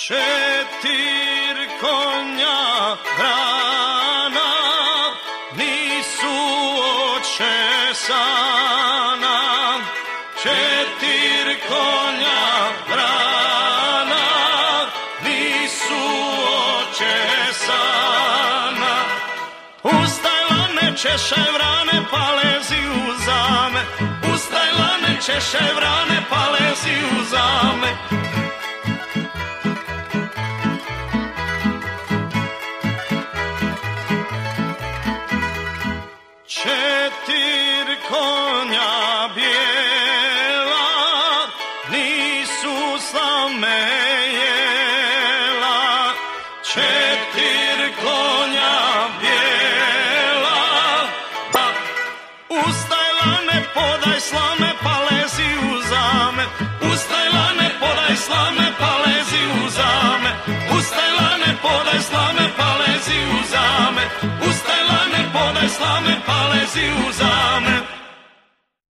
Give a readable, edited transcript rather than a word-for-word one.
Četir konja vrana nisu očesana. Četir konja vrana nisu očesana. Ustajla ne češe vrane pa lezi u zame. Ustajla ne češe vrane pa lezi u zame. Četir konja bijela nisu slame jela. Četir konja bijela pa ustajla ne podaj slame pa lezi u zame. Ustajla ne podaj slame pa lezi u zame. Ustajla ne podaj slame pa lezi u zame. Ustajla ne podaj slame pa lezi u zame.